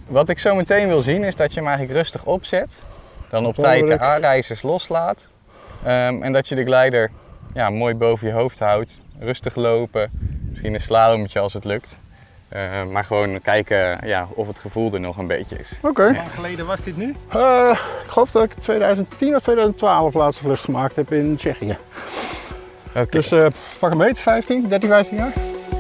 Wat ik zo meteen wil zien is dat je hem eigenlijk rustig opzet. Dan op tijd de aanrijzers loslaat. En dat je de glider mooi boven je hoofd houdt. Rustig lopen. Misschien een slalommetje als het lukt. Maar gewoon kijken of het gevoel er nog een beetje is. Oké. Hoe lang geleden was dit nu? Ik geloof dat ik 2010 of 2012 laatste vlucht gemaakt heb in Tsjechië. Okay. Dus pak een meter, 13, 15 jaar.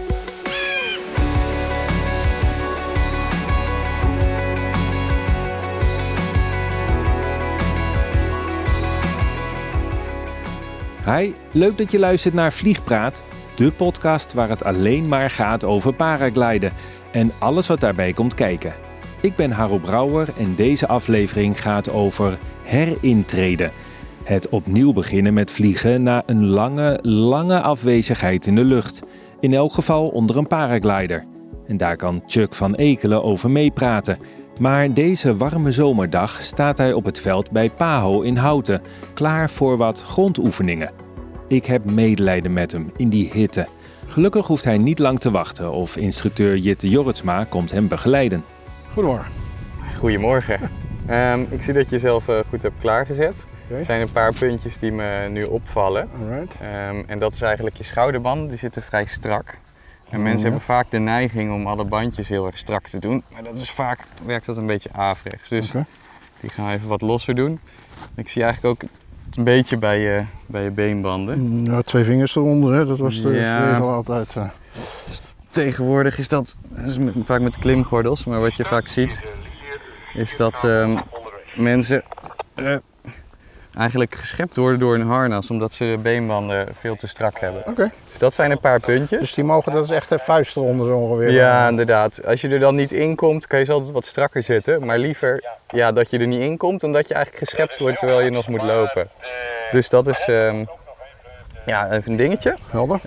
Hi, leuk dat je luistert naar Vliegpraat, de podcast waar het alleen maar gaat over paragliden en alles wat daarbij komt kijken. Ik ben Harro Brouwer en deze aflevering gaat over herintreden. Het opnieuw beginnen met vliegen na een lange afwezigheid in de lucht. In elk geval onder een paraglider. En daar kan Chuck van Ekelen over meepraten. Maar deze warme zomerdag staat hij op het veld bij PAHO in Houten, klaar voor wat grondoefeningen. Ik heb medelijden met hem in die hitte. Gelukkig hoeft hij niet lang te wachten of instructeur Jitte Jorritsma komt hem begeleiden. Goedemorgen. Goedemorgen. Ik zie dat je jezelf goed hebt klaargezet. Okay. Er zijn een paar puntjes die me nu opvallen. Alright. En dat is eigenlijk je schouderbanden, die zitten vrij strak. En mensen hebben vaak de neiging om alle bandjes heel erg strak te doen. Maar dat is werkt dat een beetje averechts. Dus die gaan we even wat losser doen. Ik zie eigenlijk ook een beetje bij je beenbanden. Ja, 2 vingers eronder, hè? Dat was de regel altijd. Dus tegenwoordig is dat vaak met klimgordels. Maar wat je vaak ziet is dat mensen eigenlijk geschept worden door een harnas, omdat ze de beenbanden veel te strak hebben. Oké. Dus dat zijn een paar puntjes. Dus die mogen, dat is echt een vuist eronder zo ongeveer. Ja, inderdaad. Als je er dan niet in komt, kan je ze altijd wat strakker zetten. Maar liever dat je er niet in komt, dan dat je eigenlijk geschept wordt terwijl je nog moet lopen. Dus dat is even een dingetje. Helder.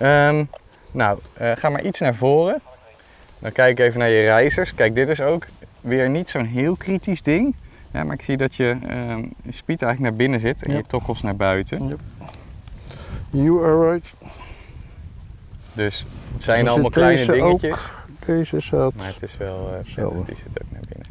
Ga maar iets naar voren. Dan kijk even naar je reizers. Kijk, dit is ook weer niet zo'n heel kritisch ding. Ja, maar ik zie dat je speed eigenlijk naar binnen zit en je tokkels naar buiten. Yep. You are right. Dus het zijn allemaal kleine dingetjes. Deze zat. Maar het is wel die zit ook naar binnen.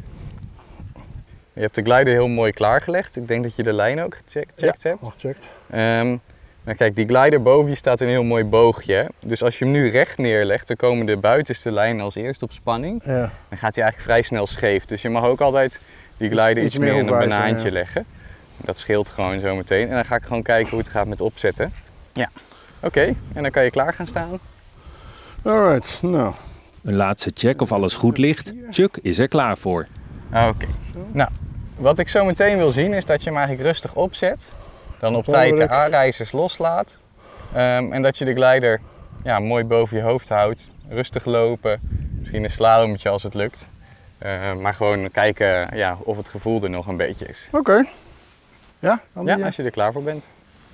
Je hebt de glider heel mooi klaargelegd. Ik denk dat je de lijn ook gecheckt hebt. Gecheckt. Nou kijk, die glider boven je staat een heel mooi boogje. Hè? Dus als je hem nu recht neerlegt, dan komen de buitenste lijnen als eerst op spanning. Ja. Dan gaat hij eigenlijk vrij snel scheef. Dus je mag ook altijd die glider iets meer in een banaantje leggen. Dat scheelt gewoon zo meteen. En dan ga ik gewoon kijken hoe het gaat met opzetten. Ja. Oké, en dan kan je klaar gaan staan. Alright, nou. Een laatste check of alles goed ligt. Chuck is er klaar voor. Oké. Nou, wat ik zo meteen wil zien is dat je hem eigenlijk rustig opzet. Dan op tijd de aanrijzers loslaat. En dat je de glider mooi boven je hoofd houdt. Rustig lopen. Misschien een slalommetje als het lukt. Maar gewoon kijken of het gevoel er nog een beetje is. Oké. Ja, als je er klaar voor bent.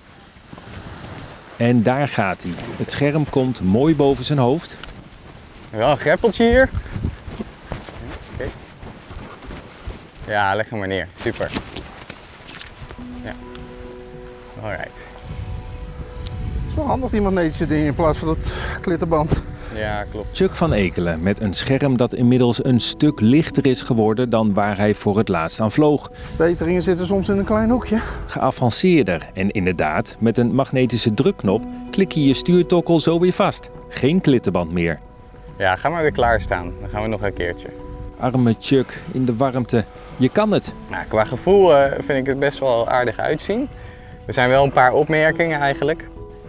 En daar gaat hij. Het scherm komt mooi boven zijn hoofd. Wel een greppeltje hier. Okay. Ja, leg hem maar neer. Super. Ja. Alright. Het is wel handig die magnetische dingen in plaats van dat klittenband. Ja, klopt. Chuck van Ekelen met een scherm dat inmiddels een stuk lichter is geworden dan waar hij voor het laatst aan vloog. Verbeteringen zitten soms in een klein hoekje. Geavanceerder en inderdaad, met een magnetische drukknop klik je je stuurtokkel zo weer vast. Geen klittenband meer. Ja, ga maar weer klaarstaan. Dan gaan we nog een keertje. Arme Chuck in de warmte. Je kan het. Nou, qua gevoel vind ik het best wel aardig uitzien. Er zijn wel een paar opmerkingen eigenlijk.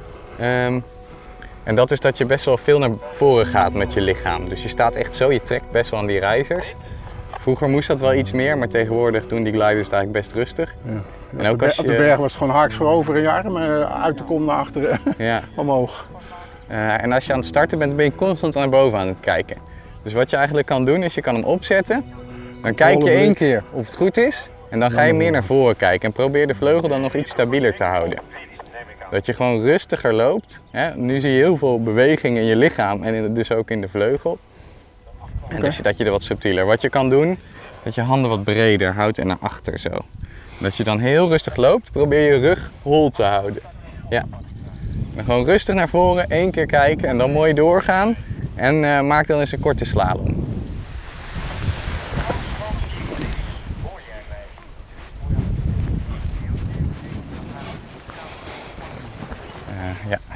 En dat is dat je best wel veel naar voren gaat met je lichaam. Dus je staat echt zo, je trekt best wel aan die reizers. Vroeger moest dat wel iets meer, maar tegenwoordig doen die gliders het eigenlijk best rustig. Ja. En ook als je... Op de berg was het gewoon haaks voorover in je arm, uit de kom naar achteren, omhoog. En als je aan het starten bent, ben je constant naar boven aan het kijken. Dus wat je eigenlijk kan doen, is je kan hem opzetten. Dan kijk je 1 keer of het goed is. En dan ga je meer naar voren kijken en probeer de vleugel dan nog iets stabieler te houden. Dat je gewoon rustiger loopt. Nu zie je heel veel beweging in je lichaam en dus ook in de vleugel. En dus dat je er wat subtieler. Wat je kan doen, dat je handen wat breder houdt en naar achter zo. Dat je dan heel rustig loopt, probeer je rug hol te houden. Ja. Dan gewoon rustig naar voren, 1 keer kijken en dan mooi doorgaan. En maak dan eens een korte slalom.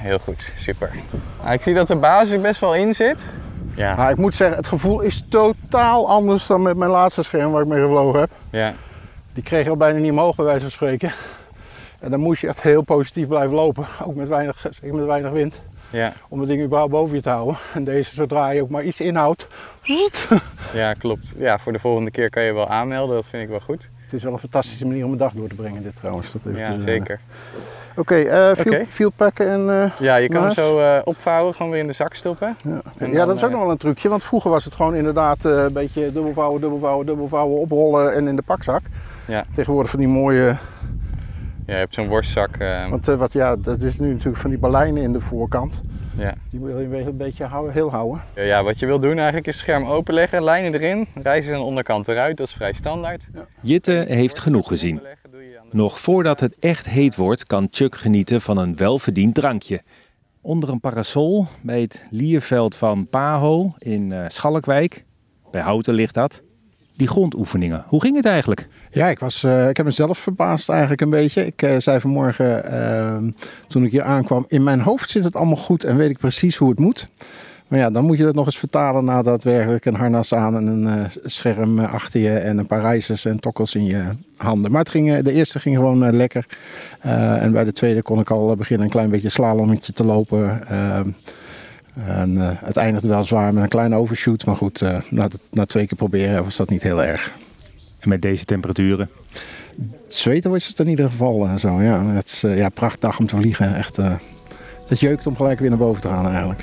heel goed. Super. Ik zie dat de basis best wel in zit. Ja. Maar ik moet zeggen, het gevoel is totaal anders dan met mijn laatste scherm waar ik mee gevlogen heb. Ja. Die kreeg je al bijna niet omhoog bij wijze van spreken. En dan moest je echt heel positief blijven lopen. Ook met weinig wind. Ja. Om het ding überhaupt boven je te houden. En deze, zodra je ook maar iets inhoudt. Ja, klopt. Ja, voor de volgende keer kan je wel aanmelden. Dat vind ik wel goed. Het is wel een fantastische manier om een dag door te brengen dit trouwens. Dat Ja, zeker. Oké, field packen en ja, je kan hem zo opvouwen, gewoon weer in de zak stoppen. Ja, dat is ook nog wel een trucje. Want vroeger was het gewoon inderdaad een beetje dubbelvouwen, oprollen en in de pakzak. Ja. Tegenwoordig van die mooie... Ja, je hebt zo'n worstzak. Want dat is nu natuurlijk van die baleinen in de voorkant. Ja. Die wil je een beetje heel houden. Ja, wat je wil doen eigenlijk is het scherm openleggen, lijnen erin, reizen aan de onderkant eruit, dat is vrij standaard. Ja. Jitte heeft genoeg gezien. Nog voordat het echt heet wordt, kan Chuck genieten van een welverdiend drankje. Onder een parasol bij het Lierveld van Paho in Schalkwijk. Bij Houten ligt dat. Die grondoefeningen, hoe ging het eigenlijk? Ja, ik heb mezelf verbaasd eigenlijk een beetje. Ik zei vanmorgen, toen ik hier aankwam, in mijn hoofd zit het allemaal goed en weet ik precies hoe het moet. Maar ja, dan moet je dat nog eens vertalen naar daadwerkelijk een harnas aan en een scherm achter je en een paar rijzers en tokkels in je handen. Maar de eerste ging gewoon lekker. En bij de tweede kon ik al beginnen een klein beetje slalommetje te lopen. Het eindigde wel zwaar met een kleine overshoot. Maar goed, na 2 keer proberen was dat niet heel erg. En met deze temperaturen? Zweten was het in ieder geval zo. Ja. Het is een prachtdag om te vliegen. Echt, het jeukt om gelijk weer naar boven te gaan eigenlijk.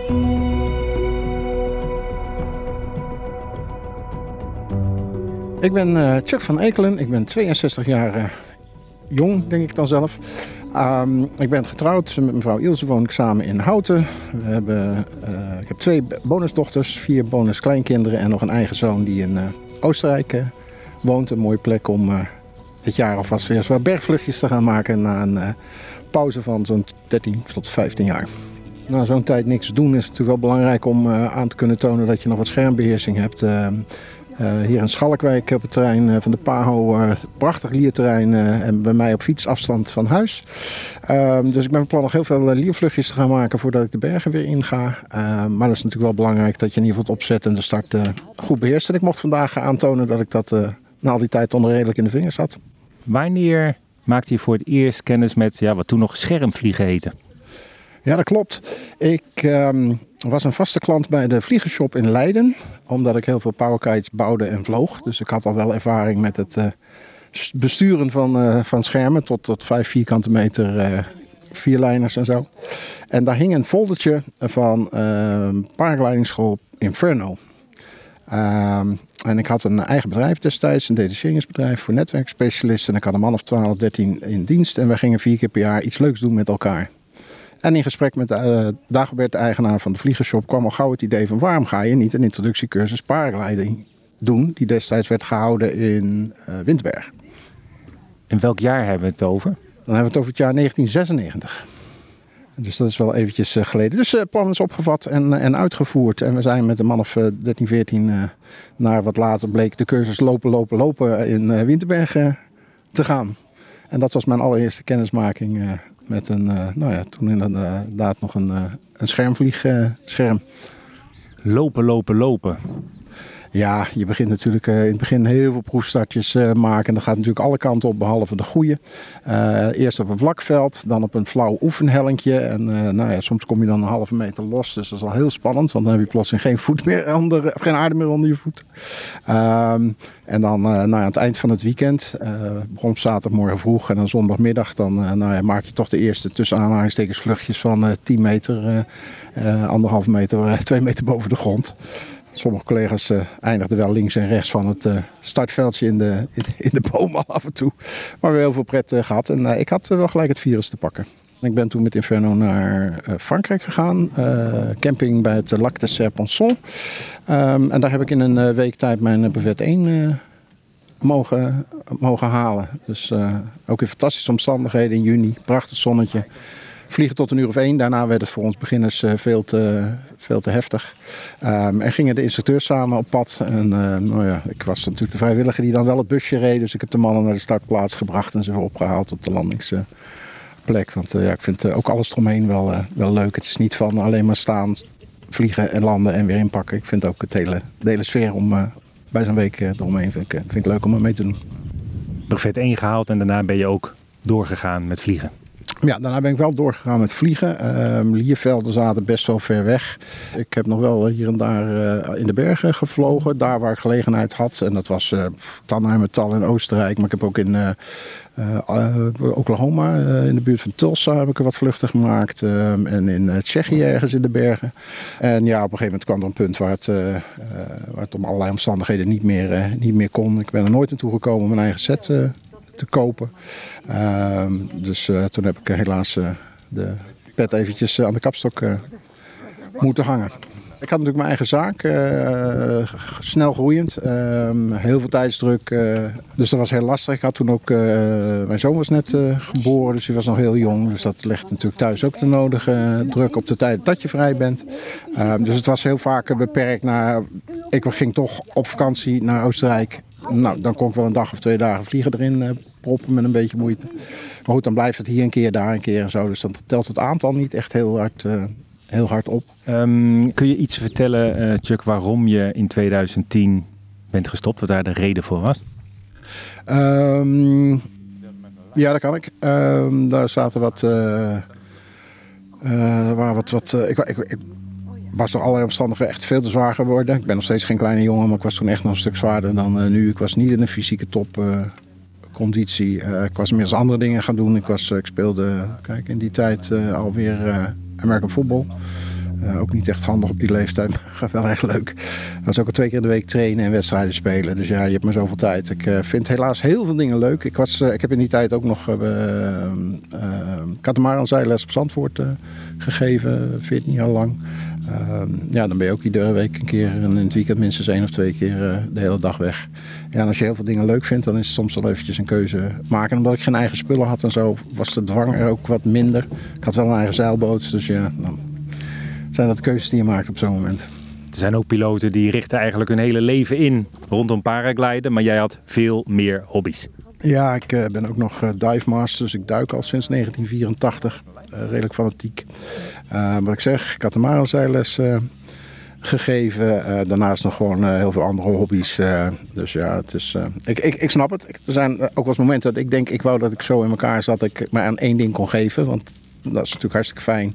Ik ben Chuck van Ekelen. Ik ben 62 jaar jong, denk ik dan zelf. Ik ben getrouwd. Met mevrouw Ilse woon ik samen in Houten. Ik heb 2 bonusdochters, 4 bonuskleinkinderen en nog een eigen zoon die in Oostenrijk woont. Een mooie plek om dit jaar alvast weer eens wat bergvluchtjes te gaan maken na een pauze van zo'n 13 tot 15 jaar. Na zo'n tijd niks doen is het natuurlijk wel belangrijk om aan te kunnen tonen dat je nog wat schermbeheersing hebt. Hier in Schalkwijk op het terrein van de Paho, prachtig lierterrein en bij mij op fietsafstand van huis. Dus ik ben van plan nog heel veel liervluchtjes te gaan maken voordat ik de bergen weer inga. Maar dat is natuurlijk wel belangrijk dat je in ieder geval het opzet en de start goed beheerst. En ik mocht vandaag aantonen dat ik dat na al die tijd toch redelijk in de vingers had. Wanneer maakte je voor het eerst kennis met wat toen nog schermvliegen heette? Ja, dat klopt. Ik was een vaste klant bij de vliegershop in Leiden, omdat ik heel veel powerkites bouwde en vloog. Dus ik had al wel ervaring met het besturen van schermen tot 5 vierkante meter vierlijners en zo. En daar hing een foldertje van paraglidingsschool Inferno. En ik had een eigen bedrijf destijds, een detacheringsbedrijf voor netwerkspecialisten. En ik had een man of 12, 13 in dienst en wij gingen 4 keer per jaar iets leuks doen met elkaar. En in gesprek met Dagobert, de eigenaar van de vliegershop, kwam al gauw het idee van waarom ga je niet een introductiecursus paragliding doen, die destijds werd gehouden in Winterberg. In welk jaar hebben we het over? Dan hebben we het over het jaar 1996. Dus dat is wel eventjes geleden. Dus het plan is opgevat en uitgevoerd. En we zijn met een man of 13, 14 naar wat later bleek de cursus lopen in Winterberg te gaan. En dat was mijn allereerste kennismaking met toen inderdaad nog een schermvliegscherm. Lopen. Ja, je begint natuurlijk in het begin heel veel proefstartjes maken. En dat gaat natuurlijk alle kanten op, behalve de goede. Eerst op een vlakveld, dan op een flauw oefenhellinkje. En soms kom je dan een halve meter los. Dus dat is al heel spannend, want dan heb je plotseling geen aarde meer onder je voeten. En dan aan het eind van het weekend, begon op zaterdagmorgen vroeg en dan zondagmiddag, dan maak je toch de eerste tussen aanhalingstekens vluchtjes van 10 meter, 1,5 meter, 2 meter boven de grond. Sommige collega's eindigden wel links en rechts van het startveldje in de boom al af en toe. Maar we hebben heel veel pret gehad en ik had wel gelijk het virus te pakken. Ik ben toen met Inferno naar Frankrijk gegaan, camping bij het Lac de Serponçon. En daar heb ik in een week tijd mijn brevet 1 mogen halen. Dus ook in fantastische omstandigheden in juni, prachtig zonnetje. Vliegen tot 1:00 daarna werd het voor ons beginners veel te heftig. En gingen de instructeurs samen op pad. En ik was natuurlijk de vrijwilliger die dan wel het busje reed. Dus ik heb de mannen naar de startplaats gebracht en ze weer opgehaald op de landingsplaats. plek. Want ik vind ook alles eromheen wel leuk. Het is niet van alleen maar staan, vliegen en landen en weer inpakken. Ik vind ook de hele sfeer om bij zo'n week eromheen vind ik leuk om mee te doen. Brevet 1 gehaald en daarna ben je ook doorgegaan met vliegen. Ja, daarna ben ik wel doorgegaan met vliegen. Liervelden zaten best wel ver weg. Ik heb nog wel hier en daar in de bergen gevlogen. Daar waar ik gelegenheid had. En dat was Tannheimertal in Oostenrijk. Maar ik heb ook in Oklahoma, in de buurt van Tulsa, heb ik er wat vluchten gemaakt. En in Tsjechië ergens in de bergen. En ja, op een gegeven moment kwam er een punt waar het om allerlei omstandigheden niet meer kon. Ik ben er nooit naartoe gekomen om mijn eigen set te kopen. Dus toen heb ik helaas de pet eventjes aan de kapstok moeten hangen. Ik had natuurlijk mijn eigen zaak, snel groeiend, heel veel tijdsdruk, dus dat was heel lastig. Ik had toen ook, mijn zoon was net geboren, dus hij was nog heel jong. Dus dat legt natuurlijk thuis ook de nodige druk op de tijd dat je vrij bent. Dus het was heel vaak beperkt naar, ik ging toch op vakantie naar Oostenrijk. Nou, dan kon ik wel een dag of 2 dagen vliegen erin proppen met een beetje moeite. Maar goed, dan blijft het hier een keer, daar een keer en zo. Dus dan telt het aantal niet echt heel hard op. Kun je iets vertellen, Chuck, waarom je in 2010 bent gestopt? Wat daar de reden voor was? Ja, dat kan ik. Daar zaten ik was door allerlei omstandigheden echt veel te zwaar geworden. Ik ben nog steeds geen kleine jongen, maar ik was toen echt nog een stuk zwaarder dan nu. Ik was niet in een fysieke topconditie. Ik was meer andere dingen gaan doen. Ik speelde in die tijd alweer American football. Ook niet echt handig op die leeftijd, maar wel echt leuk. Dat was ook al 2 keer in de week trainen en wedstrijden spelen. Dus ja, je hebt maar zoveel tijd. Ik vind helaas heel veel dingen leuk. Ik heb in die tijd ook nog katamaranzeiles op Zandvoort gegeven, 14 jaar lang. Dan ben je ook iedere week een keer en in het weekend minstens 1 of 2 keer de hele dag weg. Ja, en als je heel veel dingen leuk vindt, dan is het soms wel eventjes een keuze maken. En omdat ik geen eigen spullen had en zo, was de dwang er ook wat minder. Ik had wel een eigen zeilboot, dus ja, dan zijn dat keuzes die je maakt op zo'n moment. Er zijn ook piloten die richten eigenlijk hun hele leven in rondom paragliden, maar jij had veel meer hobby's. Ja, ik ben ook nog dive master, dus ik duik al sinds 1984. Redelijk fanatiek. Wat ik zeg, katamaranzeiles gegeven. Daarnaast nog gewoon heel veel andere hobby's. Dus ja, het is, ik snap het. Er zijn ook wel eens momenten dat ik denk, ik wou dat ik zo in elkaar zat dat ik maar aan 1 ding kon geven. Want dat is natuurlijk hartstikke fijn.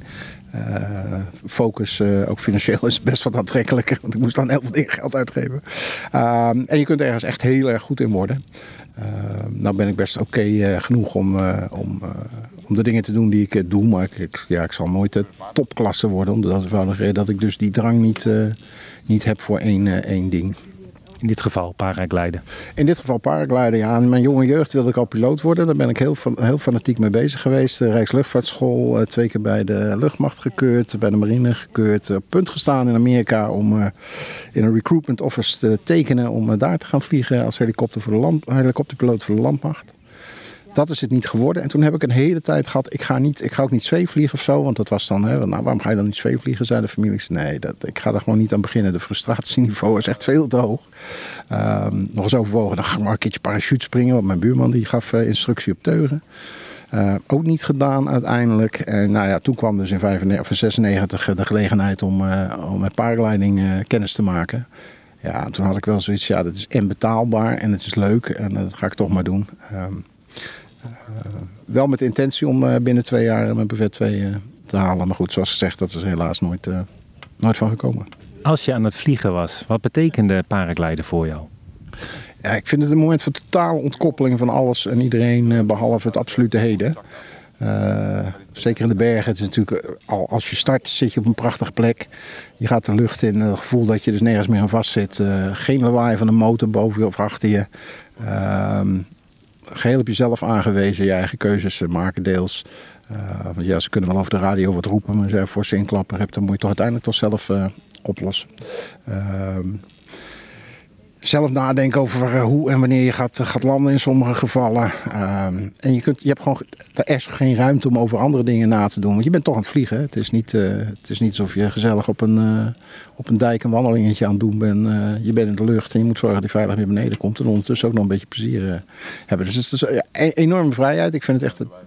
Focus, ook financieel, is best wat aantrekkelijker. Want ik moest dan heel veel dingen geld uitgeven. En je kunt ergens echt heel erg goed in worden. Nou ben ik best oké genoeg om de dingen te doen die ik doe. Maar ik zal nooit de topklasse worden. Omdat het eenvoudig reden dat ik dus die drang niet heb voor één ding. In dit geval paragliden? In dit geval paragliden, ja. In mijn jonge jeugd wilde ik al piloot worden. Daar ben ik heel fanatiek mee bezig geweest. De Rijksluchtvaartschool, 2 keer bij de luchtmacht gekeurd. Bij de marine gekeurd. Op punt gestaan in Amerika om in een recruitment office te tekenen. Om daar te gaan vliegen als helikopterpiloot voor de landmacht. Dat is het niet geworden. En toen heb ik een hele tijd gehad, ik ga ook niet zweefvliegen of zo. Want dat was dan, waarom ga je dan niet zweefvliegen, zei de familie. Nee, ik ga daar gewoon niet aan beginnen. De frustratieniveau is echt veel te hoog. Nog eens overwogen, dan ga ik maar een keertje parachute springen. Want mijn buurman die gaf instructie op teugen. Ook niet gedaan uiteindelijk. En toen kwam dus in 1996 de gelegenheid om met paragliding kennis te maken. Ja, toen had ik wel zoiets, ja, dat is en betaalbaar en het is leuk. En dat ga ik toch maar doen. Wel met de intentie om binnen 2 jaar mijn brevet 2 te halen. Maar goed, zoals gezegd, dat is helaas nooit van gekomen. Als je aan het vliegen was, wat betekende paragliden voor jou? Ja, ik vind het een moment van totale ontkoppeling van alles en iedereen behalve het absolute heden. Zeker in de bergen. Het is natuurlijk, als je start zit je op een prachtige plek. Je gaat de lucht in. Het gevoel dat je dus nergens meer aan vast zit. Geen lawaai van een motor boven je of achter je. Geheel op jezelf aangewezen. Je eigen keuzes maken deels. Want ja, ze kunnen wel over de radio wat roepen. Maar als je een forse inklapper hebt, dan moet je toch uiteindelijk toch zelf oplossen. Zelf nadenken over hoe en wanneer je gaat landen in sommige gevallen. En er is geen ruimte om over andere dingen na te doen. Want je bent toch aan het vliegen. Het is niet alsof je gezellig op een dijk een wandelingetje aan het doen bent. Je bent in de lucht en je moet zorgen dat je veilig weer beneden komt. En ondertussen ook nog een beetje plezier hebben. Dus het is een enorme vrijheid. Ik vind het echt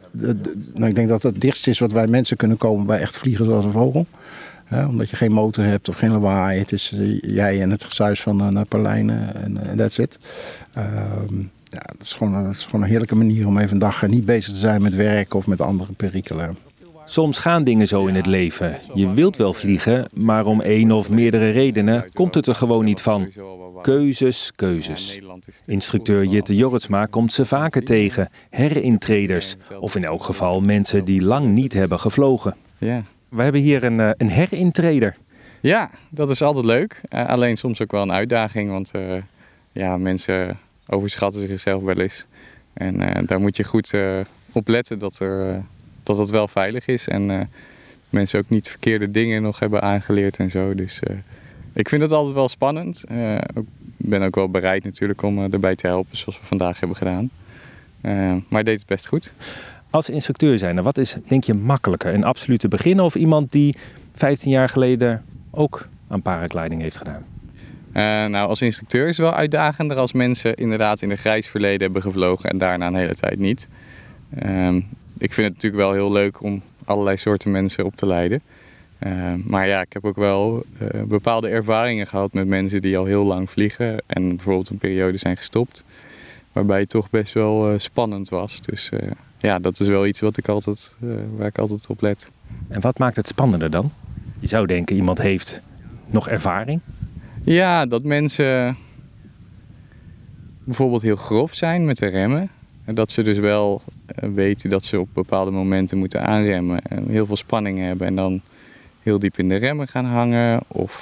ik denk dat het dichtst is wat wij mensen kunnen komen bij echt vliegen zoals een vogel. Omdat je geen motor hebt of geen lawaai. Het is jij en het gesuis van een Perlijn en that's it. Dat is gewoon een heerlijke manier om even een dag niet bezig te zijn met werk of met andere perikelen. Soms gaan dingen zo in het leven. Je wilt wel vliegen, maar om één of meerdere redenen komt het er gewoon niet van. Keuzes. Instructeur Jitte Jorritsma komt ze vaker tegen. Herintreders. Of in elk geval mensen die lang niet hebben gevlogen. Ja. We hebben hier een herintreder. Ja, dat is altijd leuk. Alleen soms ook wel een uitdaging, want mensen overschatten zichzelf wel eens. En daar moet je goed op letten dat het wel veilig is. En mensen ook niet verkeerde dingen nog hebben aangeleerd en zo. Dus ik vind het altijd wel spannend. Ik ben ook wel bereid natuurlijk om erbij te helpen, zoals we vandaag hebben gedaan. Maar hij deed het best goed. Als instructeur zijnde, wat is denk je makkelijker? Een absolute beginner of iemand die 15 jaar geleden ook aan paragliding heeft gedaan? Als instructeur is het wel uitdagender als mensen inderdaad in een grijs verleden hebben gevlogen en daarna een hele tijd niet. Ik vind het natuurlijk wel heel leuk om allerlei soorten mensen op te leiden. Maar ja, ik heb ook wel bepaalde ervaringen gehad met mensen die al heel lang vliegen en bijvoorbeeld een periode zijn gestopt. Waarbij het toch best wel spannend was. Dus dat is wel iets waar ik altijd op let. En wat maakt het spannender dan? Je zou denken, iemand heeft nog ervaring. Ja, dat mensen bijvoorbeeld heel grof zijn met de remmen. En dat ze dus wel weten dat ze op bepaalde momenten moeten aanremmen. En heel veel spanning hebben en dan heel diep in de remmen gaan hangen. Of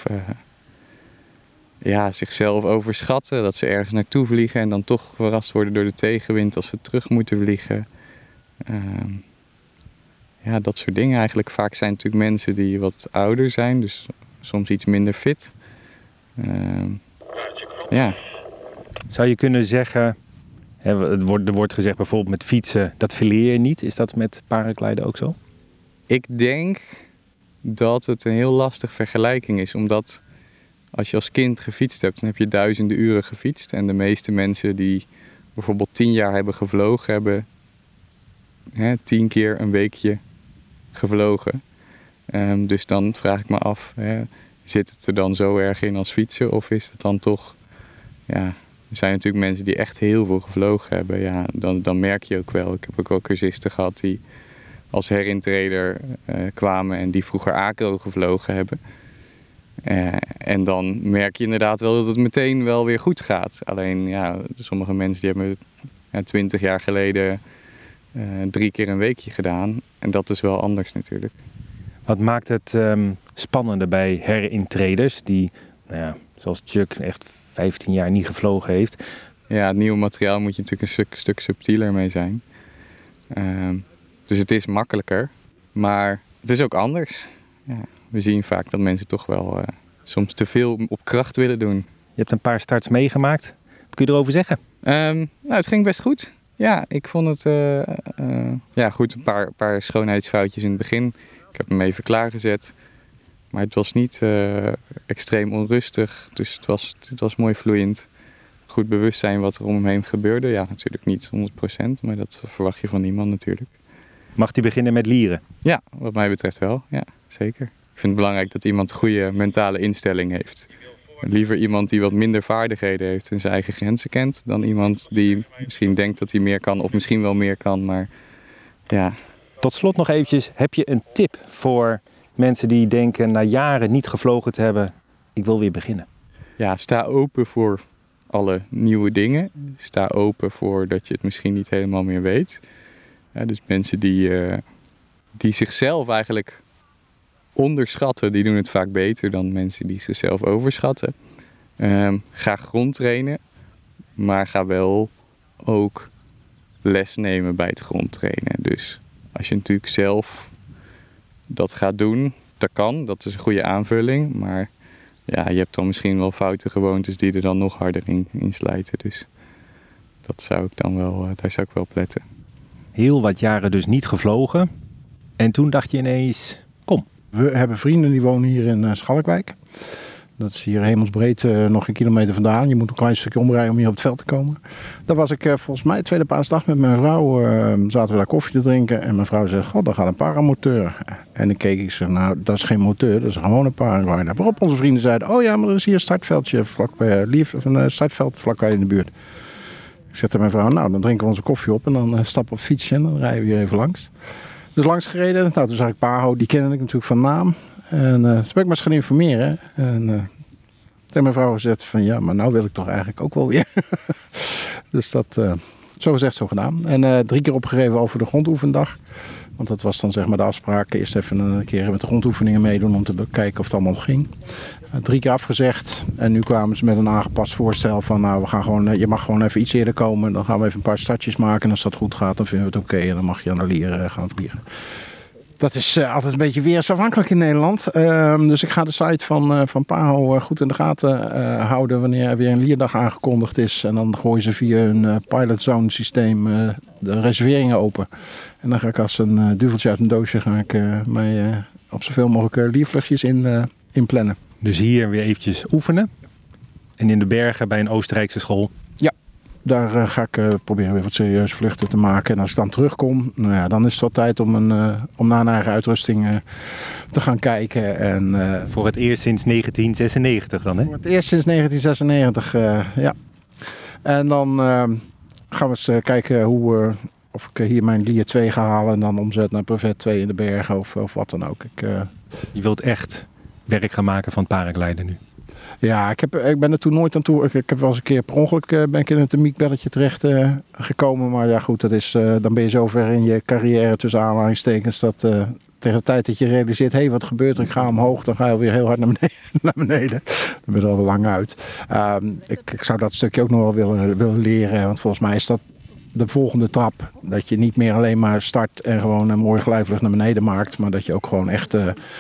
zichzelf overschatten. Dat ze ergens naartoe vliegen en dan toch verrast worden door de tegenwind als ze terug moeten vliegen. Dat soort dingen eigenlijk. Vaak zijn het natuurlijk mensen die wat ouder zijn. Dus soms iets minder fit. Zou je kunnen zeggen, er wordt gezegd bijvoorbeeld met fietsen, dat verleer je niet. Is dat met paragliden ook zo? Ik denk dat het een heel lastig vergelijking is. Omdat als je als kind gefietst hebt, dan heb je duizenden uren gefietst. En de meeste mensen die bijvoorbeeld 10 jaar hebben gevlogen, hebben 10 keer een weekje gevlogen. Dus dan vraag ik me af, zit het er dan zo erg in als fietsen? Of is het dan toch... er zijn natuurlijk mensen die echt heel veel gevlogen hebben. Ja, dan merk je ook wel. Ik heb ook wel cursisten gehad die als herintreder kwamen en die vroeger acro gevlogen hebben. En dan merk je inderdaad wel dat het meteen wel weer goed gaat. Alleen sommige mensen die hebben 20 jaar geleden 3 keer een weekje gedaan. En dat is wel anders natuurlijk. Wat maakt het spannender bij herintreders die, zoals Chuck, echt 15 jaar niet gevlogen heeft? Ja, het nieuwe materiaal moet je natuurlijk een stuk subtieler mee zijn. Dus het is makkelijker, maar het is ook anders. Ja, we zien vaak dat mensen toch wel soms te veel op kracht willen doen. Je hebt een paar starts meegemaakt. Wat kun je erover zeggen? Het ging best goed. Ja, ik vond het goed. Een paar schoonheidsfoutjes in het begin. Ik heb hem even klaargezet. Maar het was niet extreem onrustig. Dus het was mooi vloeiend. Goed bewustzijn wat er om hem heen gebeurde. Ja, natuurlijk niet 100%. Maar dat verwacht je van niemand natuurlijk. Mag die beginnen met lieren? Ja, wat mij betreft wel. Ja, zeker. Ik vind het belangrijk dat iemand een goede mentale instelling heeft. Liever iemand die wat minder vaardigheden heeft en zijn eigen grenzen kent. Dan iemand die misschien denkt dat hij meer kan of misschien wel meer kan. Maar ja. Tot slot nog eventjes, heb je een tip voor mensen die denken na jaren niet gevlogen te hebben, ik wil weer beginnen? Ja, sta open voor alle nieuwe dingen. Sta open voor dat je het misschien niet helemaal meer weet. Ja, dus mensen die zichzelf eigenlijk onderschatten, die doen het vaak beter dan mensen die zichzelf overschatten. Ga grondtrainen, maar ga wel ook les nemen bij het grondtrainen. Dus als je natuurlijk zelf dat gaat doen, dat kan, dat is een goede aanvulling. Maar ja, je hebt dan misschien wel foute gewoontes die er dan nog harder in slijten. Dus dat zou ik dan wel, daar zou ik wel op letten. Heel wat jaren dus niet gevlogen. En toen dacht je ineens, kom. We hebben vrienden die wonen hier in Schalkwijk. Dat is hier hemelsbreed nog een kilometer vandaan. Je moet een klein stukje omrijden om hier op het veld te komen. Daar was ik volgens mij tweede paasdag met mijn vrouw. Zaten we daar koffie te drinken. En mijn vrouw zei, god, daar gaat een paramoteur. En dan keek ik ze, nou, dat is geen moteur, dat is gewoon een paraglider. Waarop onze vrienden zeiden, oh ja, maar er is hier een startveldje vlakbij, een startveld vlakbij in de buurt. Ik zeg tegen mijn vrouw, nou, dan drinken we onze koffie op en dan stappen we op het fietsje en dan rijden we hier even langs. Dus langs gereden. Nou, toen zag ik Paho, die kende ik natuurlijk van naam. En toen ben ik maar eens gaan informeren. En tegen mijn vrouw gezegd van ja, maar nou wil ik toch eigenlijk ook wel weer. Dus dat, zo gezegd, zo gedaan. En 3 keer opgegeven over de grondoefendag. Want dat was dan zeg maar de afspraak. Eerst even een keer met de grondoefeningen meedoen om te bekijken of het allemaal ging. 3 keer afgezegd. En nu kwamen ze met een aangepast voorstel van nou, we gaan gewoon, je mag gewoon even iets eerder komen. Dan gaan we even een paar startjes maken. En als dat goed gaat, dan vinden we het oké. En dan mag je aan de lier gaan vliegen. Dat is altijd een beetje weersafhankelijk in Nederland. Dus ik ga de site van Paho goed in de gaten houden wanneer er weer een lierdag aangekondigd is. En dan gooien ze via hun pilot zone systeem de reserveringen open. En dan ga ik als een duveltje uit een doosje mij op zoveel mogelijk liervluchtjes in plannen. Dus hier weer eventjes oefenen. En in de bergen bij een Oostenrijkse school. Daar ga ik proberen weer wat serieuze vluchten te maken. En als ik dan terugkom, nou ja, dan is het wel tijd om naar een eigen uitrusting te gaan kijken. En, voor het eerst sinds 1996 dan, hè? Voor het eerst sinds 1996, ja. En dan gaan we eens kijken of ik hier mijn Lier 2 ga halen en dan omzet naar Brevet 2 in de bergen of wat dan ook. Je wilt echt werk gaan maken van het paragliden nu? Ja, ik ben er toen nooit aan toe. Ik heb wel eens een keer per ongeluk ben ik in een thermiekbelletje terecht gekomen. Maar ja goed, dat is, dan ben je zover in je carrière tussen aanhalingstekens dat tegen de tijd dat je realiseert, hé, wat gebeurt er? Ik ga omhoog, dan ga je weer heel hard naar beneden. Dan ben je er al lang uit. Ik zou dat stukje ook nog wel willen leren, want volgens mij is dat de volgende trap. Dat je niet meer alleen maar start en gewoon een mooie glijvlucht naar beneden maakt. Maar dat je ook gewoon echt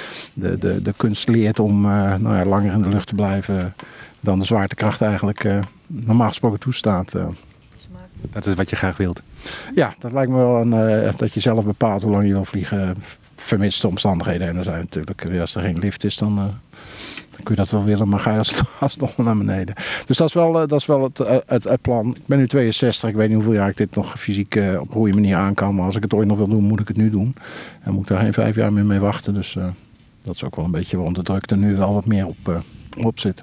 de kunst leert om langer in de lucht te blijven dan de zwaartekracht eigenlijk normaal gesproken toestaat. Dat is wat je graag wilt? Ja, dat lijkt me wel dat je zelf bepaalt hoe lang je wil vliegen. Vermits de omstandigheden. En er zijn natuurlijk, als er geen lift is, dan kun je dat wel willen, maar ga je alsnog naar beneden. Dus dat is wel het plan. Ik ben nu 62, ik weet niet hoeveel jaar ik dit nog fysiek op een goede manier aan kan. Maar als ik het ooit nog wil doen, moet ik het nu doen. En moet ik daar geen 5 jaar meer mee wachten. Dus dat is ook wel een beetje waarom de druk er nu wel wat meer op zit.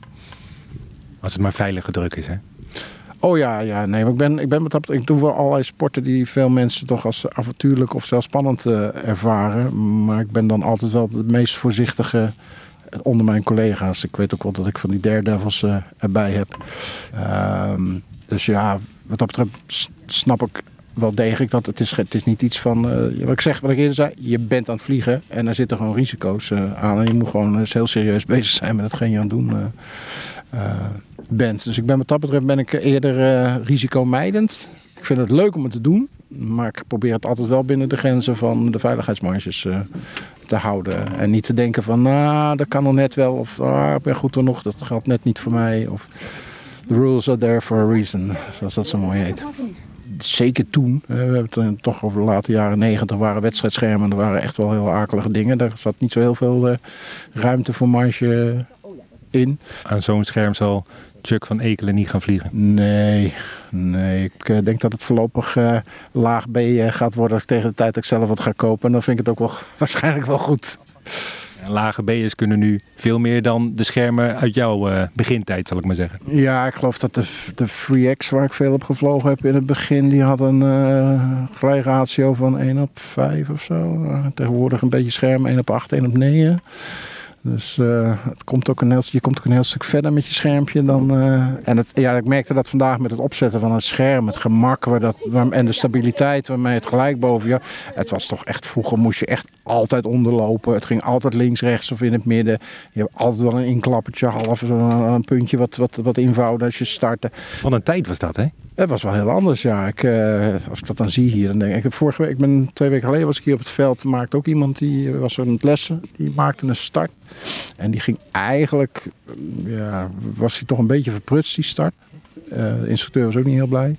Als het maar veilige druk is, hè? Oh ja, nee, maar ik doe wel allerlei sporten die veel mensen toch als avontuurlijk of zelfs spannend ervaren. Maar ik ben dan altijd wel de meest voorzichtige onder mijn collega's. Ik weet ook wel dat ik van die daredevils erbij heb. Dus ja, wat dat betreft snap ik wel degelijk dat het is niet iets van, wat ik eerder zei, je bent aan het vliegen en er zitten gewoon risico's aan. En je moet gewoon eens heel serieus bezig zijn met hetgeen je aan het doen bent. Dus wat dat betreft eerder risicomijdend. Ik vind het leuk om het te doen, maar ik probeer het altijd wel binnen de grenzen van de veiligheidsmarges te houden. En niet te denken van, nou, dat kan nog net wel, of ik ben goed genoeg, dat geldt net niet voor mij. Of the rules are there for a reason, zoals dat zo mooi heet. Zeker toen, we hebben het toch over de late jaren 90, waren wedstrijdschermen, er waren echt wel heel akelige dingen. Daar zat niet zo heel veel ruimte voor marge in. Aan zo'n scherm zal Chuck van Ekelen niet gaan vliegen? Nee. Ik denk dat het voorlopig laag B gaat worden als ik tegen de tijd dat ik zelf wat ga kopen. En dan vind ik het ook wel waarschijnlijk wel goed. Lage B'ers kunnen nu veel meer dan de schermen uit jouw begintijd, zal ik maar zeggen. Ja, ik geloof dat de FreeX, waar ik veel op gevlogen heb in het begin, die had een glijratio van 1/5 of zo. Tegenwoordig een beetje scherm, 1/8, 1/9. Dus je komt ook een heel stuk verder met je schermpje dan. Ik merkte dat vandaag met het opzetten van het scherm, het gemak en de stabiliteit waarmee het gelijk boven je. Het was toch echt, vroeger moest je echt altijd onderlopen. Het ging altijd links, rechts of in het midden. Je hebt altijd wel een inklappertje, half een puntje wat invouwen als je startte. Wat een tijd was dat, hè? Het was wel heel anders, ja. Als ik dat dan zie hier, dan denk ik... 2 weken geleden was ik hier op het veld. Maakte ook iemand, die was aan het lessen. Die maakte een start. En die ging eigenlijk... was hij toch een beetje verprutst, die start. De instructeur was ook niet heel blij.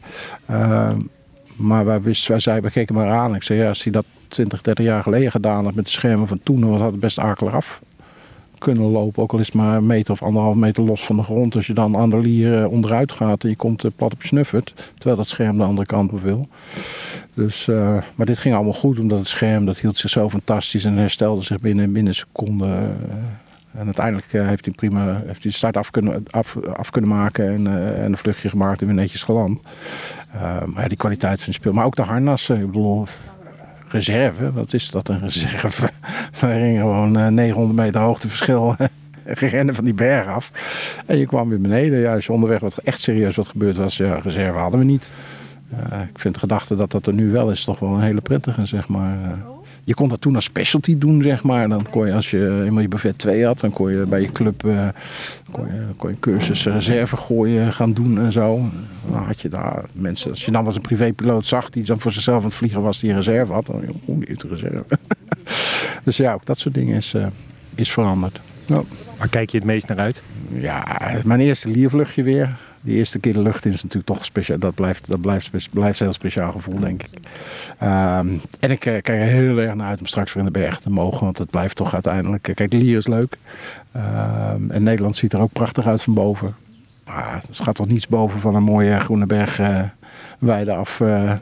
Maar wij keken maar aan. Ik zei, als hij dat 20, 30 jaar geleden gedaan had met de schermen van toen, dan had het best akelig kunnen lopen. Ook al is het maar 1 meter of 1,5 meter los van de grond. Als je dan aan de lier onderuit gaat en je komt plat op je snuffert. Terwijl dat scherm de andere kant op wil. Dus, maar dit ging allemaal goed, omdat het scherm dat hield zich zo fantastisch en herstelde zich binnen een seconde. En uiteindelijk heeft hij de start af kunnen maken en een vluchtje gemaakt en weer netjes geland. Maar ja, die kwaliteit van het speel. Maar ook de harnassen. Ik bedoel, reserve, wat is dat een reserve? We gingen gewoon 900 meter hoogteverschil rennen van die berg af. En je kwam weer beneden. Ja, als je onderweg echt serieus wat gebeurd was, ja, reserve hadden we niet. Ik vind de gedachte dat er nu wel is toch wel een hele prettige, zeg maar. Je kon dat toen als specialty doen, zeg maar. Dan kon je, als je eenmaal je buffet 2 had, dan kon je bij je club kon je cursus reserve gooien gaan doen en zo. Dan had je daar mensen, als je dan als een privépiloot zag die dan voor zichzelf aan het vliegen was die een reserve had, dan dacht je, die heeft een reserve. Dus ja, ook dat soort dingen is veranderd. Nou. Waar kijk je het meest naar uit? Ja, mijn eerste liervluchtje weer. Die eerste keer de lucht in is natuurlijk toch speciaal. Dat blijft een heel speciaal gevoel, denk ik. En ik kijk er heel erg naar uit om straks weer in de bergen te mogen. Want het blijft toch uiteindelijk... Kijk, de lier is leuk. En Nederland ziet er ook prachtig uit van boven. Maar het gaat toch niets boven van een mooie groene bergweide af.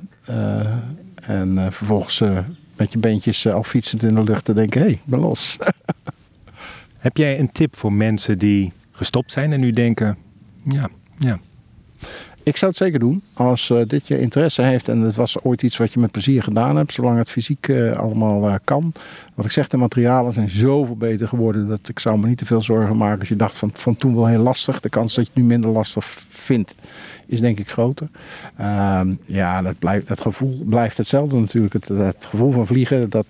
En vervolgens met je beentjes al fietsend in de lucht te denken... Hé, ik ben los. Heb jij een tip voor mensen die gestopt zijn en nu denken... Ja. Ik zou het zeker doen. Als dit je interesse heeft en het was ooit iets wat je met plezier gedaan hebt, zolang het fysiek allemaal kan. Wat ik zeg, de materialen zijn zoveel beter geworden dat ik zou me niet te veel zorgen maken als je dacht van toen wel heel lastig. De kans dat je het nu minder lastig vindt is denk ik groter. Dat gevoel blijft hetzelfde natuurlijk. Het gevoel van vliegen, dat...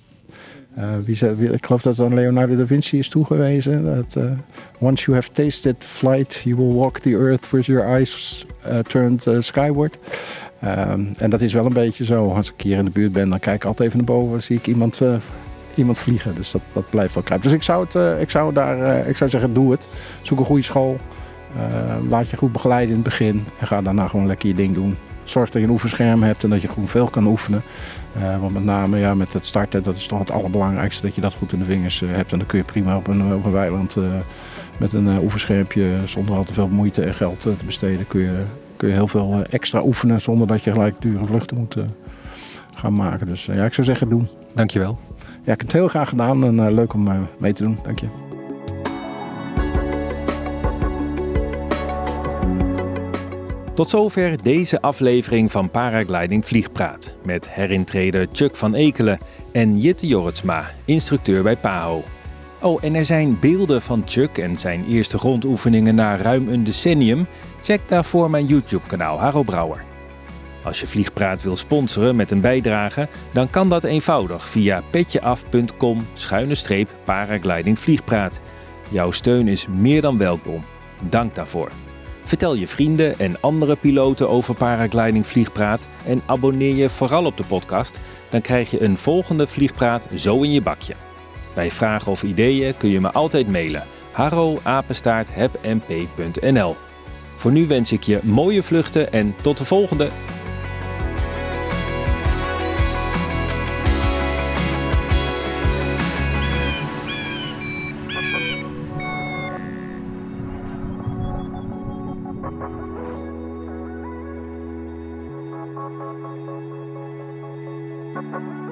ik geloof dat het aan Leonardo da Vinci is toegewezen. Dat once you have tasted flight, you will walk the earth with your eyes turned skyward. En dat is wel een beetje zo. Als ik hier in de buurt ben, dan kijk ik altijd even naar boven. Dan zie ik iemand vliegen. Dus dat blijft wel kruipen. Dus ik zou zeggen, doe het. Zoek een goede school. Laat je goed begeleiden in het begin. En ga daarna gewoon lekker je ding doen. Zorg dat je een oefenscherm hebt en dat je gewoon veel kan oefenen. Want met name met het starten, dat is toch het allerbelangrijkste, dat je dat goed in de vingers hebt. En dan kun je prima op een weiland met een oefenschermpje, zonder al te veel moeite en geld te besteden, kun je heel veel extra oefenen zonder dat je gelijk dure vluchten moet gaan maken. Dus ik zou zeggen, doen. Dankjewel. Ja, ik heb het heel graag gedaan en leuk om mee te doen. Dank je. Tot zover deze aflevering van Paragliding Vliegpraat met herintreder Chuck van Ekelen en Jitte Jorritsma, instructeur bij PAHO. Oh, en er zijn beelden van Chuck en zijn eerste grondoefeningen na ruim een decennium. Check daarvoor mijn YouTube-kanaal Haro Brouwer. Als je Vliegpraat wil sponsoren met een bijdrage, dan kan dat eenvoudig via petjeaf.com/paragliding Vliegpraat. Jouw steun is meer dan welkom. Dank daarvoor. Vertel je vrienden en andere piloten over Paragliding Vliegpraat en abonneer je vooral op de podcast. Dan krijg je een volgende Vliegpraat zo in je bakje. Bij vragen of ideeën kun je me altijd mailen. haro@hepmp.nl. Voor nu wens ik je mooie vluchten en tot de volgende! Thank you.